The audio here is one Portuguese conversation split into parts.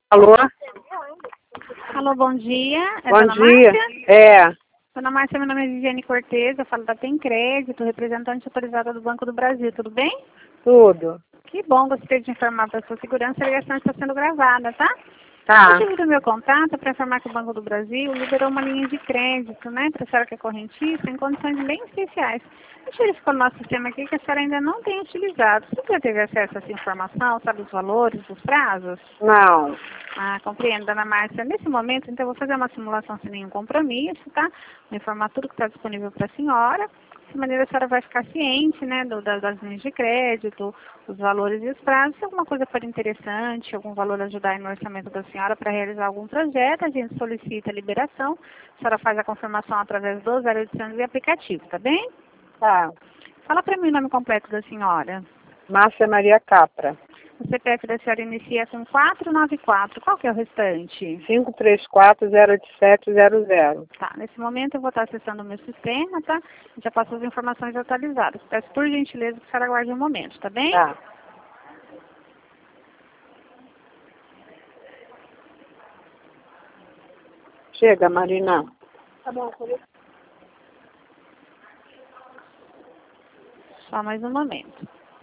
Alô? Alô, bom dia. É Bom Dona dia. Márcia? É. Dona Márcia, meu nome é Viviane Cortez, eu falo da Tem Crédito, representante autorizada do Banco do Brasil, tudo bem? Tudo. Que bom, gostaria de informar para a sua segurança, a ligação está sendo gravada, tá? O Tá. motivo do meu contato é para informar que o Banco do Brasil liberou uma linha de crédito, né, para a senhora que é correntista, em condições bem especiais. Deixa eu verificar no nosso sistema aqui que a senhora ainda não tem utilizado. Você já teve acesso a essa informação, sabe os valores, os prazos? Não. Ah, compreendo, Dona Márcia. Nesse momento, então, eu vou fazer uma simulação sem nenhum compromisso, tá? Vou informar tudo que está disponível para a senhora. Dessa maneira, a senhora vai ficar ciente, né, das linhas de crédito, os valores e os prazos. Se alguma coisa for interessante, algum valor ajudar aí no orçamento da senhora para realizar algum projeto, a gente solicita a liberação. A senhora faz a confirmação através do 0800 e aplicativo, tá bem? Tá. Fala para mim o nome completo da senhora. Márcia Maria Capra. O CPF da senhora inicia com 494. Qual que é o restante? 534-08700. Tá, nesse momento eu vou estar acessando o meu sistema, tá? Já passo as informações atualizadas. Peço por gentileza que a senhora aguarde um momento, tá bem? Tá. Chega, Marina. Tá bom, só mais um momento.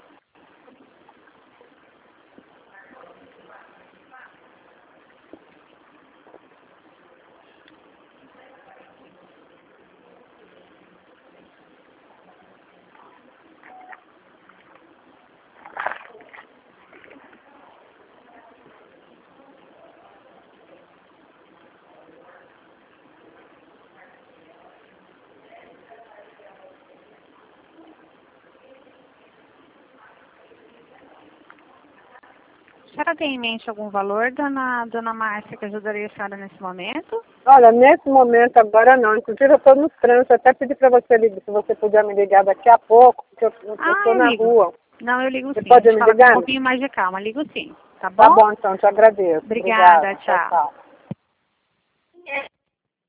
A senhora tem em mente algum valor, dona Márcia, que ajudaria a senhora nesse momento? Olha, nesse momento agora não. Inclusive eu estou no trânsito. Até pedi para você ligar, se você puder me ligar daqui a pouco, porque eu estou Eu na ligo. rua. Não, eu ligo Você sim. pode Deixa eu me falar com um ligar? pouquinho mais de calma. Ligo sim, tá bom? Tá bom, então, te agradeço. Obrigada, Obrigada. tchau. Tchau.